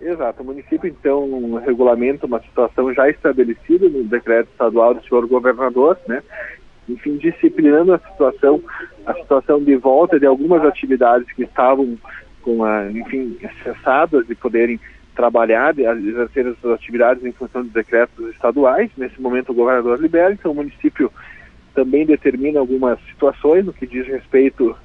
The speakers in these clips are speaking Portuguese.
Exato. O município, então, regulamenta uma situação já estabelecida no decreto estadual do senhor governador, né? Enfim, disciplinando a situação de volta de algumas atividades que estavam cessadas de poderem trabalhar, de exercer essas atividades em função dos decretos estaduais. Nesse momento o governador libera, então o município também determina algumas situações no que diz respeito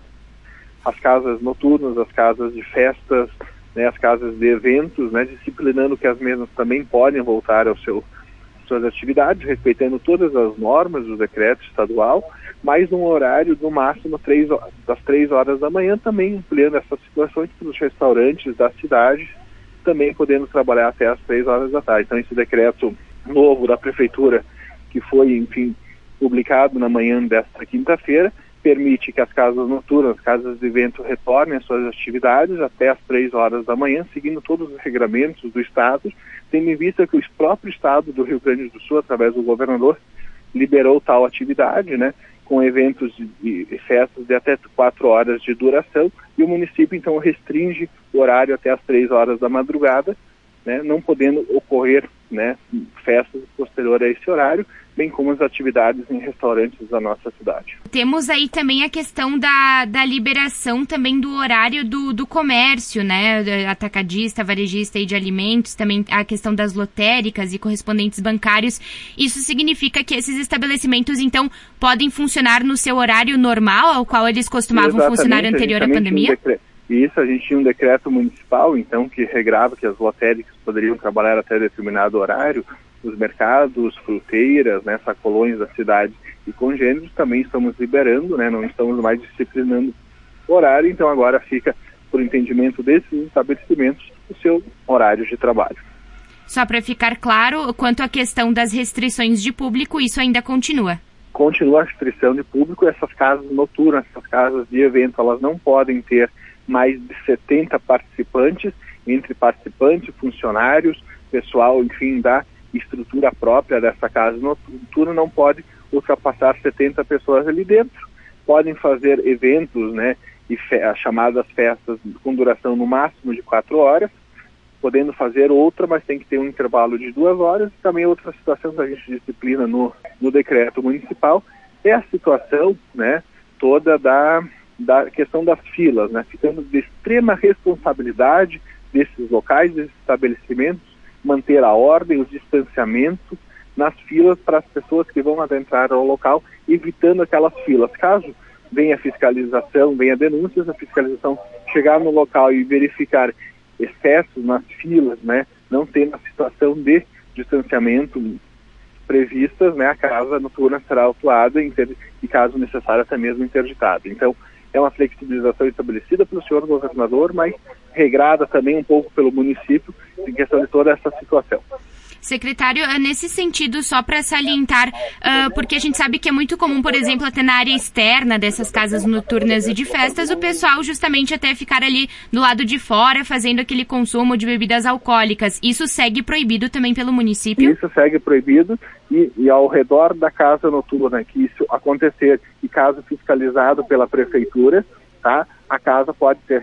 às casas noturnas, às casas de festas, né, as casas de eventos, né, disciplinando que as mesmas também podem voltar às suas atividades, respeitando todas as normas do decreto estadual, mas num horário no máximo das 3 horas da manhã, também ampliando essas situações para os restaurantes da cidade, também podendo trabalhar até as 3 horas da tarde. Então esse decreto novo da prefeitura, que foi, enfim, publicado na manhã desta quinta-feira, permite que as casas noturnas, as casas de evento retornem às suas atividades até as 3 horas da manhã, seguindo todos os regramentos do Estado, tendo em vista que o próprio Estado do Rio Grande do Sul, através do governador, liberou tal atividade, né, com eventos e festas de até 4 horas de duração, e o município então restringe o horário até as 3 horas da madrugada, né, não podendo ocorrer, né, festas posterior a esse horário, bem como as atividades em restaurantes da nossa cidade. Temos aí também a questão da liberação também do horário do comércio, né, atacadista, varejista e de alimentos, também a questão das lotéricas e correspondentes bancários. Isso significa que esses estabelecimentos, então, podem funcionar no seu horário normal, ao qual eles costumavam funcionar anterior à pandemia? Isso, a gente tinha um decreto municipal, então, que regrava que as lotéricas poderiam trabalhar até determinado horário. Os mercados, fruteiras, né, sacolões da cidade e congêneros também estamos liberando, né, não estamos mais disciplinando o horário, então agora fica, por entendimento desses estabelecimentos, o seu horário de trabalho. Só para ficar claro, quanto à questão das restrições de público, isso ainda continua? Continua a restrição de público. Essas casas noturnas, essas casas de evento, elas não podem ter mais de 70 participantes, entre participantes, funcionários, pessoal, enfim, da estrutura própria dessa casa noturna não pode ultrapassar 70 pessoas ali dentro. Podem fazer eventos, né, e as chamadas festas com duração no máximo de 4 horas, podendo fazer outra, mas tem que ter um intervalo de 2 horas. E também outra situação que a gente disciplina no decreto municipal é a situação, né, toda da questão das filas, né, ficando de extrema responsabilidade desses locais, desses estabelecimentos, manter a ordem, o distanciamento nas filas para as pessoas que vão adentrar ao local, evitando aquelas filas. Caso venha fiscalização, venha denúncias, a fiscalização chegar no local e verificar excessos nas filas, né, não tendo a situação de distanciamento previstas, né, a casa noturna será autuada e, caso necessário, até mesmo interditada. Então, é uma flexibilização estabelecida pelo senhor governador, mas regrada também um pouco pelo município em questão de toda essa situação. Secretário, nesse sentido, só para salientar, porque a gente sabe que é muito comum, por exemplo, até na área externa dessas casas noturnas e de festas, o pessoal justamente até ficar ali do lado de fora fazendo aquele consumo de bebidas alcoólicas. Isso segue proibido também pelo município? Isso segue proibido e ao redor da casa noturna que isso acontecer e caso fiscalizado pela prefeitura, tá, a casa pode ser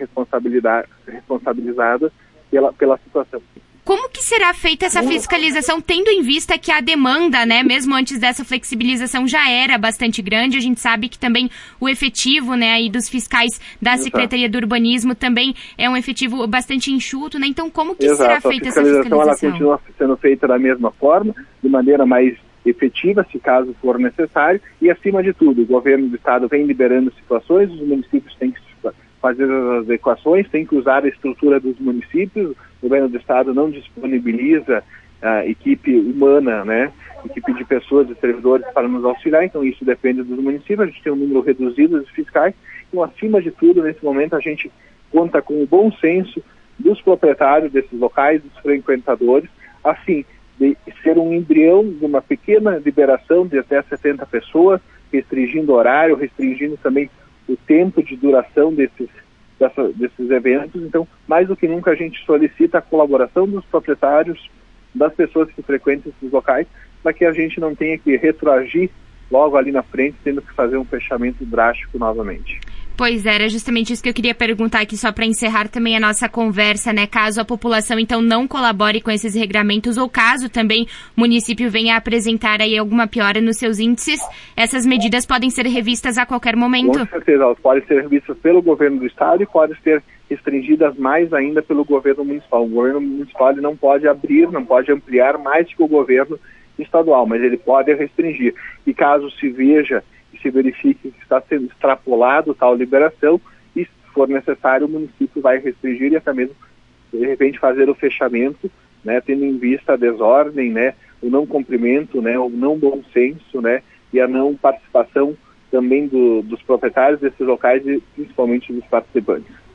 responsabilizada pela situação. Como que será feita essa fiscalização, tendo em vista que a demanda, né, mesmo antes dessa flexibilização, já era bastante grande? A gente sabe que também o efetivo, né, aí dos fiscais da Secretaria do Urbanismo também é um efetivo bastante enxuto, né? Então, como que será feita essa fiscalização? Ela continua sendo feita da mesma forma, de maneira mais efetiva, se caso for necessário, e acima de tudo, o governo do estado vem liberando situações, os municípios têm que fazer as adequações, tem que usar a estrutura dos municípios. O governo do estado não disponibiliza equipe humana, né, equipe de pessoas, de servidores para nos auxiliar, então isso depende dos municípios. A gente tem um número reduzido de fiscais, então acima de tudo, nesse momento, a gente conta com o bom senso dos proprietários desses locais, dos frequentadores, assim, de ser um embrião de uma pequena liberação de até 70 pessoas, restringindo o horário, restringindo também o tempo de duração desses eventos. Então, mais do que nunca, a gente solicita a colaboração dos proprietários, das pessoas que frequentam esses locais, para que a gente não tenha que retroagir logo ali na frente, tendo que fazer um fechamento drástico novamente. Pois era justamente isso que eu queria perguntar aqui, só para encerrar também a nossa conversa, né? Caso a população, então, não colabore com esses regramentos, ou caso também o município venha a apresentar aí alguma piora nos seus índices, essas medidas podem ser revistas a qualquer momento? Com certeza, elas podem ser revistas pelo governo do estado e podem ser restringidas mais ainda pelo governo municipal. O governo municipal ele não pode abrir, não pode ampliar mais que o governo estadual, mas ele pode restringir. E caso se veja e se verifique que está sendo extrapolado tal liberação, e se for necessário o município vai restringir e até mesmo de repente fazer o fechamento, né, tendo em vista a desordem, né, o não cumprimento, né, o não bom senso, né, e a não participação também dos proprietários desses locais e principalmente dos participantes.